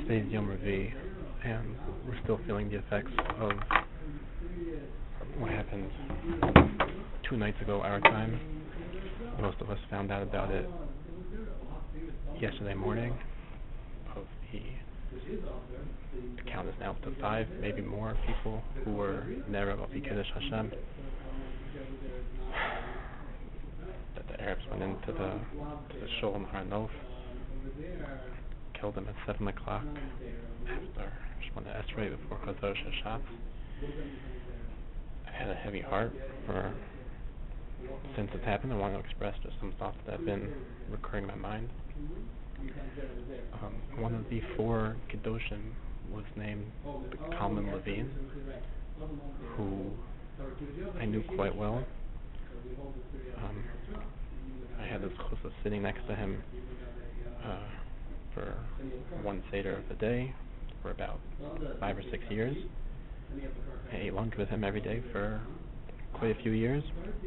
Today's Yom Revi, and we're still feeling the effects of what happened 2 nights ago, our time. Most of us found out about it yesterday morning. Of the count is now up to 5, maybe more people who were Nerev of Kiddush Hashem. That the Arabs went into the shul in Har Nof, killed them at 7 o'clock after Shemona Esrei before Chodesh HaShatz. I had a heavy heart since it's happened. I want to express just some thoughts that have been recurring in my mind. One of the 4 Kedoshim was named Kalman Levine, who I knew quite well. I had the chus of sitting next to him for one Seder of the day for about 5 or 6 years. I ate lunch with him every day for quite a few years.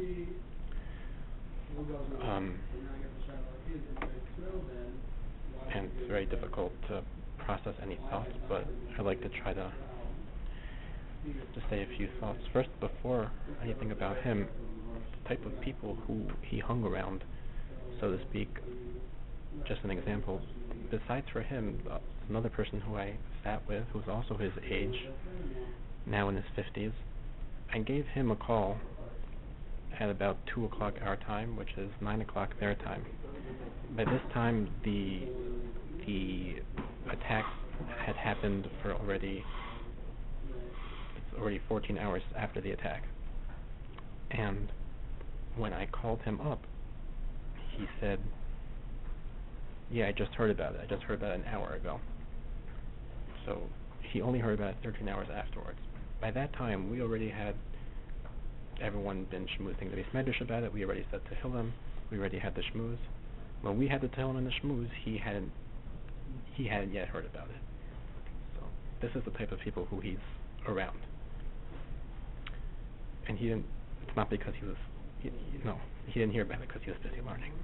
And it's very difficult to process any thoughts, but I like to try to say a few thoughts. First, before anything about him, the type of people who he hung around, so to speak. Just an example. Besides for him, another person who I sat with, who was also his age, now in his 50s, I gave him a call at about 2 o'clock our time, which is 9 o'clock their time. By this time, the attack had happened for already 14 hours after the attack. And when I called him up, he said, yeah, I just heard about it. I just heard about it an hour ago. So he only heard about it 13 hours afterwards. By that time, we already had everyone been schmoozing the Beis Medrash about it. We already said Tehillim. We already had the schmooze. When we had the Tehillim and the schmooze, he hadn't yet heard about it. So this is the type of people who he's around. And he didn't. It's not because he didn't hear about it because he was busy learning.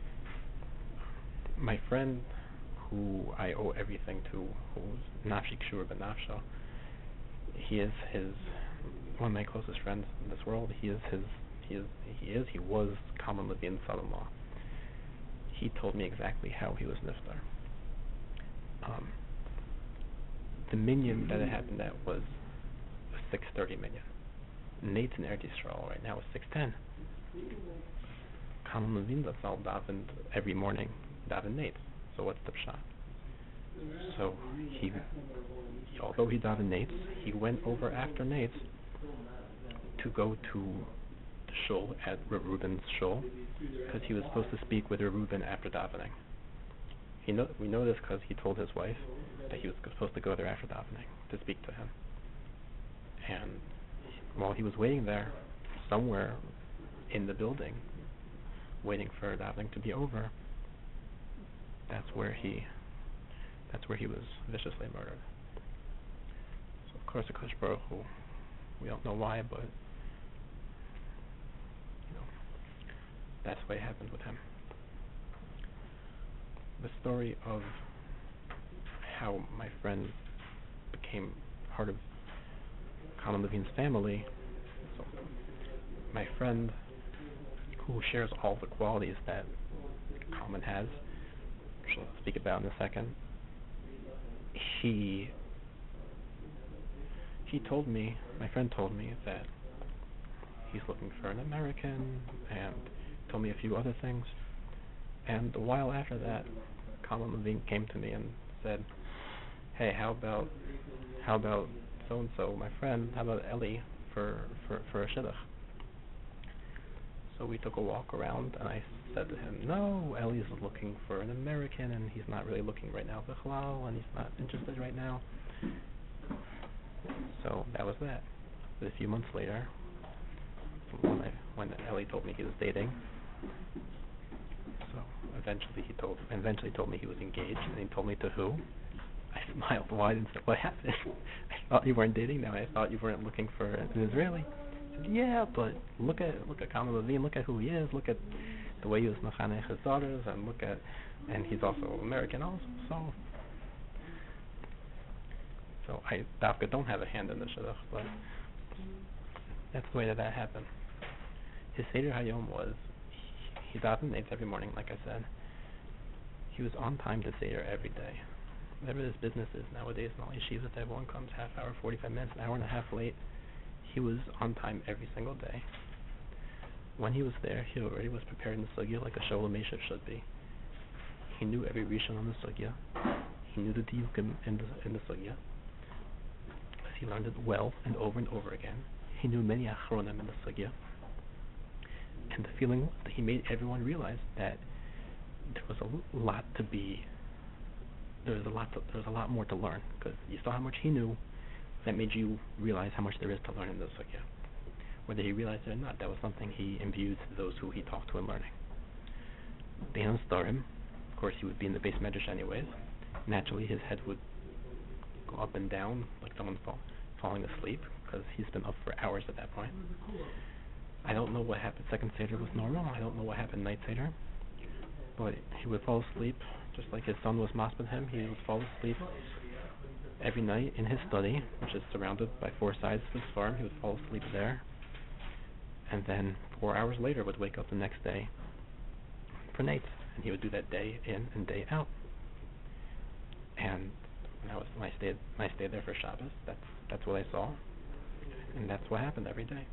My friend, who I owe everything to, who's Nafshi Kshur B'Nafsho, he one of my closest friends in this world. He was Kalman Levine's son-in-law. He told me exactly how he was niftar. The minyan that it happened at was a 6:30 minyan. Nate's in Eretz Yisrael right now is 6:10. Kalman Levine Zatzal davened every morning, davened Nate. So what's the pshat? So although he davened Nate's, he went over after Nate's to go to the shul at Rav Reuben's shul because he was supposed to speak with Rav Reuben after davening. We know this because he told his wife that he was supposed to go there after davening to speak to him. And while he was waiting there, somewhere in the building, waiting for davening to be over, that's where he was viciously murdered. So of course, HaKadosh Baruch Hu, we don't know why, but that's what happened with him. The story of how my friend became part of Kalman Levine's family. So my friend, who shares all the qualities that Kalman has, which I'll speak about in a second, my friend told me that he's looking for an American, and told me a few other things. And a while after that, Kalman Levine came to me and said, hey, how about so-and-so, my friend, how about Eli for a shidduch? So we took a walk around, and I said to him, no, Eli's looking for an American, and he's not really looking right now, bichlal, and he's not interested right now. So that was that. But a few months later, when Eli told me he was dating, so eventually told me he was engaged, and he told me to who? I smiled. Why didn't say what happened? I thought you weren't dating now. I thought you weren't looking for an Israeli. I said, yeah, but look at Kalman Levine. Look at who he is. Look at the way he was mechanech his daughters, and he's also American also. So So I Dafka don't have a hand in the shidduch, but that's the way that happened. His Seder Hayom was, he davened nates every morning, like I said. He was on time to Seder every day. Whatever his business is nowadays in all yeshivas, everyone comes half hour, 45 minutes, an hour and a half late. He was on time every single day. When he was there, he already was preparing the sugya like a Sholem Meshiv should be. He knew every rishon on the sugya. He knew the diukim in the sugya. He learned it well and over again. He knew many achronim in the sugya. And the feeling was that he made everyone realize that there was a lot to be. There was a lot more to learn, because you saw how much he knew. That made you realize how much there is to learn in the sugya. Whether he realized it or not, that was something he imbued to those who he talked to in learning. The Starim, of course, he would be in the base medrash anyways. Naturally, his head would go up and down like someone falling asleep, because he's been up for hours at that point. I don't know what happened. Second Seder was normal. I don't know what happened night Seder. But he would fall asleep, just like his son was maspid him. He would fall asleep every night in his study, which is surrounded by 4 sides of his farm. He would fall asleep there. And then 4 hours later would wake up the next day for nates. And he would do that day in and day out. And when I stayed there for Shabbos, that's what I saw. And that's what happened every day.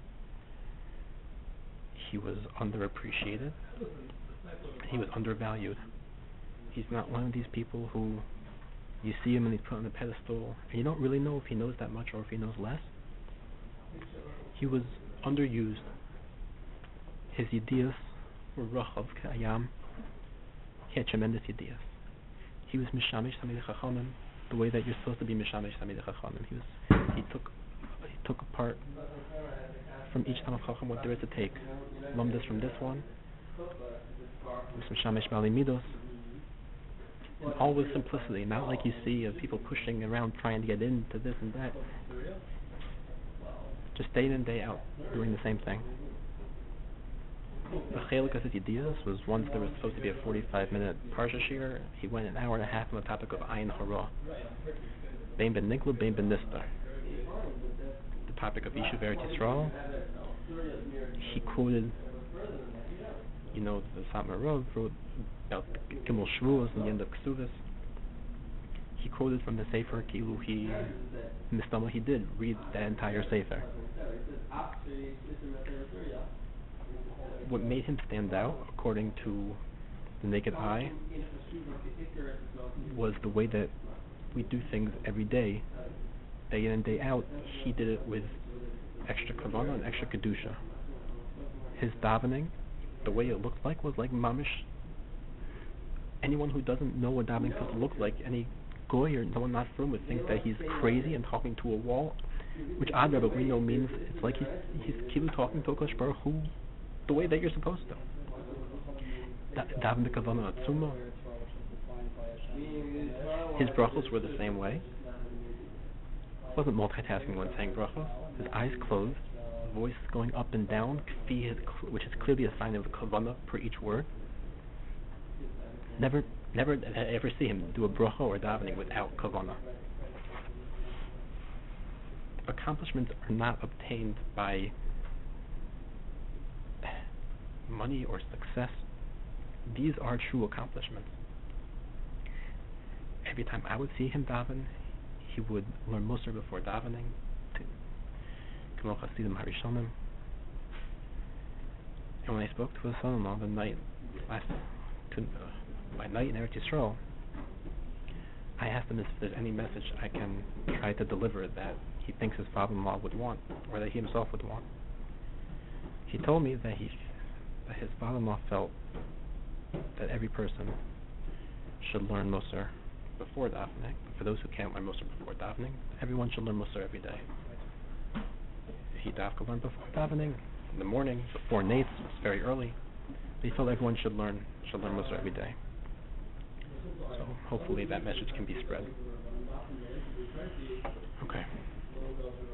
He was underappreciated. He was undervalued. He's not one of these people who you see him and he's put on a pedestal and you don't really know if he knows that much or if he knows less. He was underused. His ideas were rachav k'ayam. He had tremendous ideas. He was mishamish tamid chachamim the way that you're supposed to be mishamish tamid chachamim. He took apart from each Talmid Chacham what there is to take. Lumdus from this one. He was mishamish bali midos. And all with simplicity, not like you see of people pushing around trying to get into this and that. Just day in and day out, doing the same thing. The chelik of his ideas was once there was supposed to be a 45-minute parsha shir. He went an hour and a half on the topic of Ayin Hara. Bein ben Nigla, Bein ben Nistar. The topic of Yishuv Eretz Yisrael. He quoted, the Satmar Rav wrote about Gimel Shavuos and the end of Ksuvos. He quoted from the Sefer, Kilu he did read the entire Sefer. What made him stand out, according to the naked eye, was the way that we do things every day in and day out. He did it with extra kavanah and extra kedusha. His davening, the way it looked like, was like mamish. Anyone who doesn't know what davening supposed to look like, any goy or no one not from would think that he's crazy and talking to a wall, which but we know means it's like he's kilu talking to Kosh Baruch Hu the way that you're supposed to. Daven b'kavanah atzuma. His brachos were the same way. He wasn't multitasking when saying brachos. His eyes closed, voice going up and down, which is clearly a sign of kavanah per each word. Never ever see him do a bracha or davening without kavanah. Accomplishments are not obtained by money or success. These are true accomplishments. Every time I would see him daven, he would learn Musar before davening. And when I spoke to his son-in-law the night by night in Eretz Yisrael, I asked him if there's any message I can try to deliver that he thinks his father-in-law would want, or that he himself would want. He told me that his father-in-law felt that every person should learn Musar before davening. For those who can't learn Musar before davening, everyone should learn Musar every day. He dafka learn before davening, in the morning, before nates, it's very early. But he felt everyone should learn Musar every day. So hopefully that message can be spread. Okay.